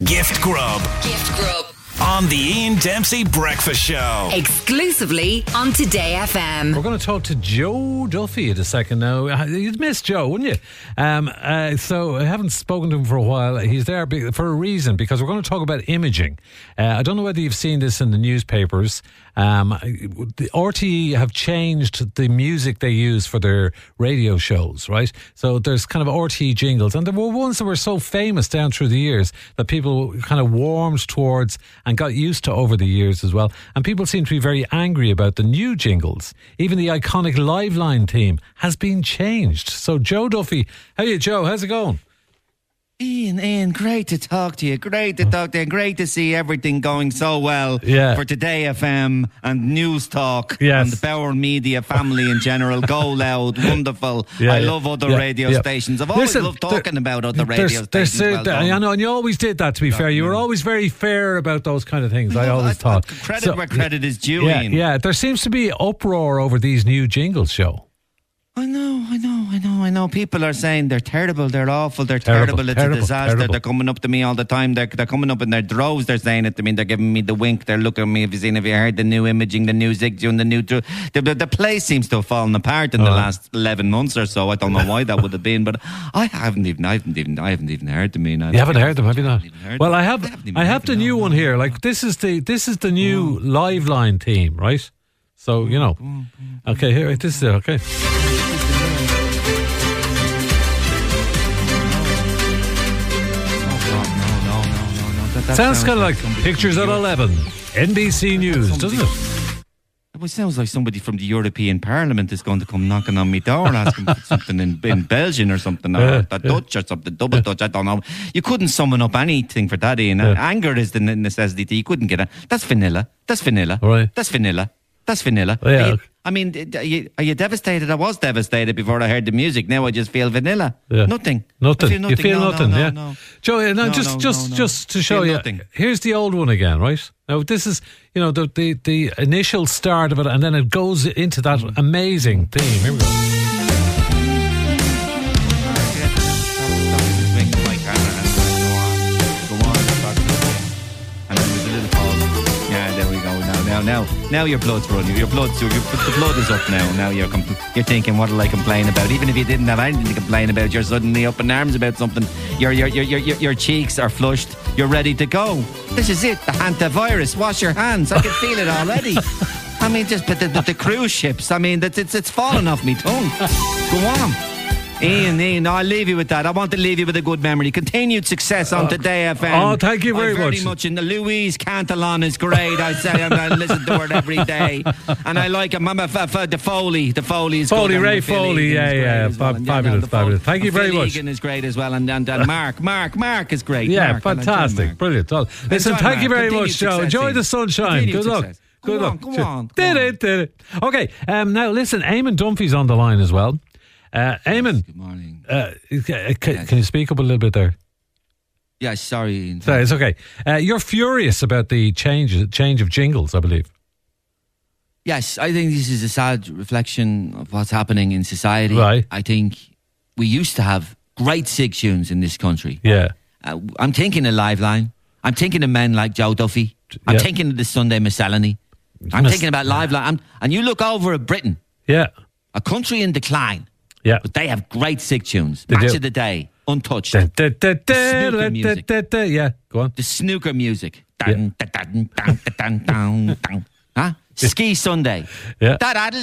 Gift Grub. Gift Grub. On the Ian Dempsey Breakfast Show. Exclusively on Today FM. We're going to talk to Joe Duffy in a second now. You'd miss Joe, wouldn't you? So I haven't spoken to him for a while. He's there for a reason, because we're going to talk about imaging. I don't know whether you've seen this in the newspapers. The RTE have changed the music they use for their radio shows, right? So there's kind of RTE jingles, and there were ones that were so famous down through the years that people kind of warmed towards and got used to over the years as well. And people seem to be very angry about the new jingles. Even the iconic Liveline theme has been changed. So Joe Duffy, how are you, Joe? How's it going? Ian, great to talk to you. Great to talk to you. Great to see everything going so well for Today FM and News Talk and the Bauer Media family in general. Go Loud, wonderful. I love other radio stations. I've always loved talking about other radio stations. I know, and you always did that, to be fair. You were always very fair about those kind of things, I always thought. Credit where credit is due, Ian. Yeah, there seems to be uproar over these new jingles, Joe. I know. People are saying they're terrible, they're awful, they're terrible, it's a disaster. They're coming up to me all the time. They're coming up in their droves. They're saying it to me. They're giving me the wink. They're looking at me. Have you heard the new imaging, the new Zigzag, the new... The place seems to have fallen apart in the last 11 months or so. I don't know why that would have been, but I haven't even heard them. You haven't heard them, have you not? Well, I have the new one here. Like, this is the new Liveline theme, right? So, you know. Okay, here, this is it, okay. Sounds kind of like Pictures at 11, NBC News, doesn't it? It sounds like somebody from the European Parliament is going to come knocking on my door asking for something in Belgian or something, or Dutch or something, double Dutch, I don't know. You couldn't summon up anything for that, Ian. Anger is the necessity. You couldn't get it. That's vanilla. Right. That's vanilla. Yeah. Are you devastated? I was devastated before I heard the music. Now I just feel vanilla. Yeah. Nothing. You feel nothing, yeah. No. Joe, just to show you, nothing. Here's the old one again, right? Now this is, the initial start of it, and then it goes into that amazing theme. Here we go. Now your blood's running. The blood is up now. Now you're thinking, what will I complain about? Even if you didn't have anything to complain about, you're suddenly up in arms about something. Your cheeks are flushed. You're ready to go. This is it. The hantavirus. Wash your hands. I can feel it already. I mean, just the cruise ships. I mean, it's falling off me tongue. Go on. Ian, I'll leave you with that. I want to leave you with a good memory. Continued success on Today FM. Oh, thank you very much. And Louise Cantillon is great. I say I listen to her every day, and I like him. I'm the Foley. The Foley is Foley, good. Ray Foley. Yeah. Fabulous. Thank you very much. Egan is great as well, and Mark is great. Yeah, fantastic, brilliant. Well, listen, thank you very much, Joe. Enjoy the sunshine. Good luck. Good luck. Go on. Did it. Okay. Now listen, Eamon Dunphy's on the line as well. Eamon, good morning. Can you speak up a little bit there? Yeah, sorry. Sorry, it's okay. You're furious about the change of jingles, I believe. Yes, I think this is a sad reflection of what's happening in society. Right. I think we used to have great sig tunes in this country. Yeah. I'm thinking of Liveline. I'm thinking of men like Joe Duffy. I'm thinking of the Sunday Miscellany. I'm thinking about Liveline. And you look over at Britain. Yeah. A country in decline. Yeah. But they have great sig tunes. Match of the Day, Untouched. Snooker music. Yeah, go on. The snooker music. Huh? Ski Sunday. Yeah.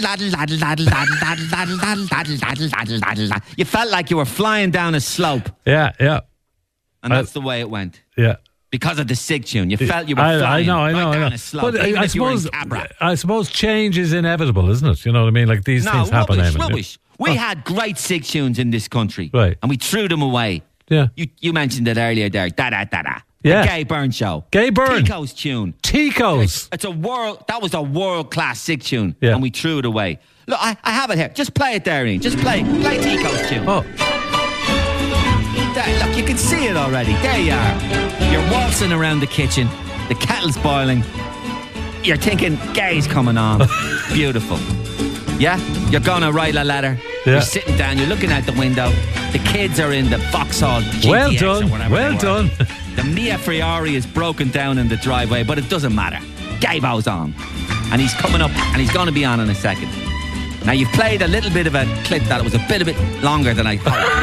You felt like you were flying down a slope. Yeah. And that's the way it went. Yeah. Because of the sig tune. You felt you were flying down a slope. But I suppose change is inevitable, isn't it? You know what I mean? Like these things happen. Rubbish. We had great sig tunes in this country. Right. And we threw them away. Yeah. You mentioned it earlier there. Da-da-da-da. Yeah. The Gay Byrne Show. Gay Byrne. Tico's tune. Tico's. That was a world-class sig tune. Yeah. And we threw it away. Look, I have it here. Just play it there, Ian. Just play Tico's tune. Oh. There, look, you can see it already. There you are. You're waltzing around the kitchen. The kettle's boiling. You're thinking, Gay's coming on. Beautiful. Yeah? You're going to write a letter. Yeah. You're sitting down. You're looking out the window. The kids are in the Vauxhall GTX Well done. or whatever. Well done. The Mia Fiore is broken down in the driveway, but it doesn't matter. Gaybo's on. And he's coming up, and he's going to be on in a second. Now, you've played a little bit of a clip that was a bit longer than I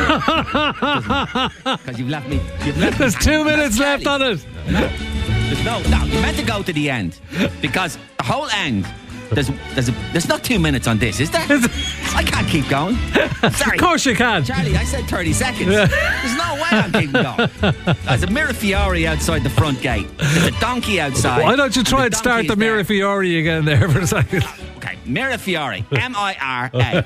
thought. Because you've left me. There's 2 minutes left on it. No, you're meant to go to the end. Because the whole end, there's not 2 minutes on this, is there? I can't keep going. Sorry. Of course you can. Charlie, I said 30 seconds. There's no way I'm keeping going. There's a Mira Fiore outside the front gate. There's a donkey outside. Why don't you try and start the Mira Fiore again there for a second? Okay, Mira Fiore. Mira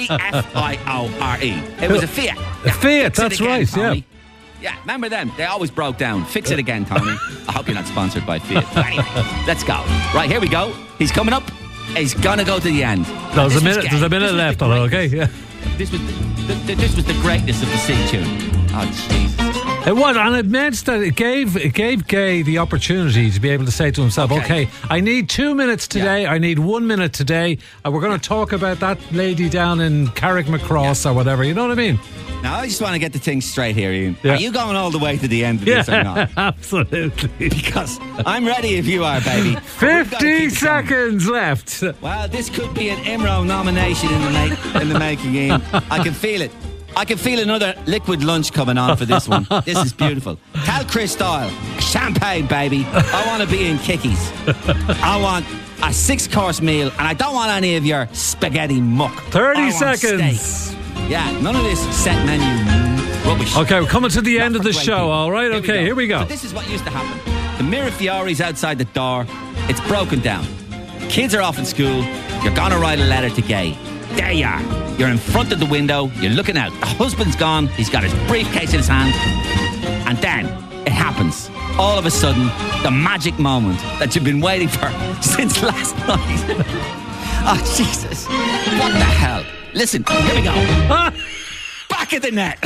Fiore. It was a Fiat. A Fiat, that's right, Tommy. yeah. Yeah, remember them? They always broke down. Fix it again, Tony. I hope you're not sponsored by Fiat. But anyway, let's go. Right, here we go. He's coming up. He's going to go to the end. There's a minute left on it, okay? Yeah. This was the greatness of the Sig tune. Oh, Jesus. It was, and it meant that it gave Gay the opportunity to be able to say to himself, okay, I need 2 minutes today, I need 1 minute today, and we're going to talk about that lady down in Carrickmacross or whatever, you know what I mean? Now, I just want to get the thing straight here, Ian. Yeah. Are you going all the way to the end of this or not? Absolutely. Because I'm ready if you are, baby. 50 seconds left. Well, this could be an IMRO nomination in the making, Ian. I can feel it. I can feel another liquid lunch coming on for this one. This is beautiful. Cal Chris style. Champagne, baby. I want to be in Kickies. I want a 6-course meal, and I don't want any of your spaghetti muck. 30 seconds. Steak. Yeah, none of this set menu rubbish. Okay, we're coming to the end of the show, all right? Okay, here we go. So this is what used to happen. The Mira Fiore's outside the door. It's broken down. Kids are off at school. You're going to write a letter to Gay. There you are. You're in front of the window. You're looking out. The husband's gone. He's got his briefcase in his hand. And then it happens. All of a sudden, the magic moment that you've been waiting for since last night. Oh, Jesus. What the hell? Listen, here we go. Back of the net.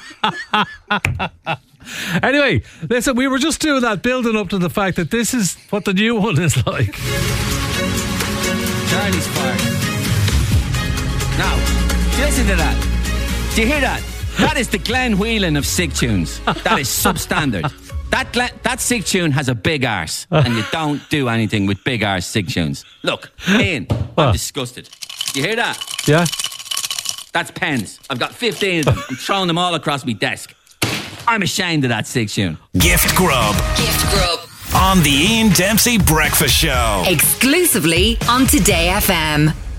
Anyway, listen, we were just doing that, building up to the fact that this is what the new one is like. Charlie's fired. Now, listen to that. Do you hear that? That is the Glenn Whelan of Sig tunes. That is substandard. That Sig tune has a big arse, and you don't do anything with big arse Sig tunes. Look, Ian, I'm disgusted. You hear that? Yeah. That's pens. I've got 15 of them. I'm throwing them all across my desk. I'm ashamed of that Sig tune. Gift Grub. Gift Grub. On the Ian Dempsey Breakfast Show. Exclusively on Today FM.